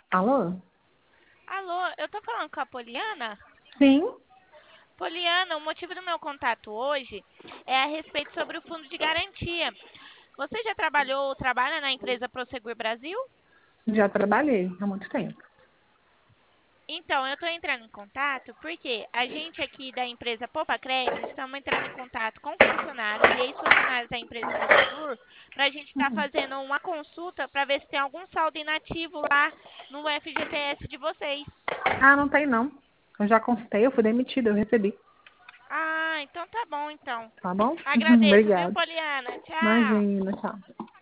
Alô? Alô, eu tô falando com a Poliana? Sim, Poliana, o motivo do meu contato hoje é a respeito sobre o fundo de garantia. Você já trabalhou ou trabalha na empresa Prosegur Brasil? já trabalhei há muito tempo. Então, eu estou entrando em contato porque a gente aqui da empresa Poupa Crédito estamos entrando em contato com funcionários e ex-funcionários da empresa Prosegur para a gente estar fazendo uma consulta para ver se tem algum saldo inativo lá no FGTS de vocês. Ah, não tem não. Eu já consultei, eu fui demitida, eu recebi. Ah, então tá bom então. Tá bom? Agradeço, viu, Obrigada. Poliana? Tchau. Imagina, tchau.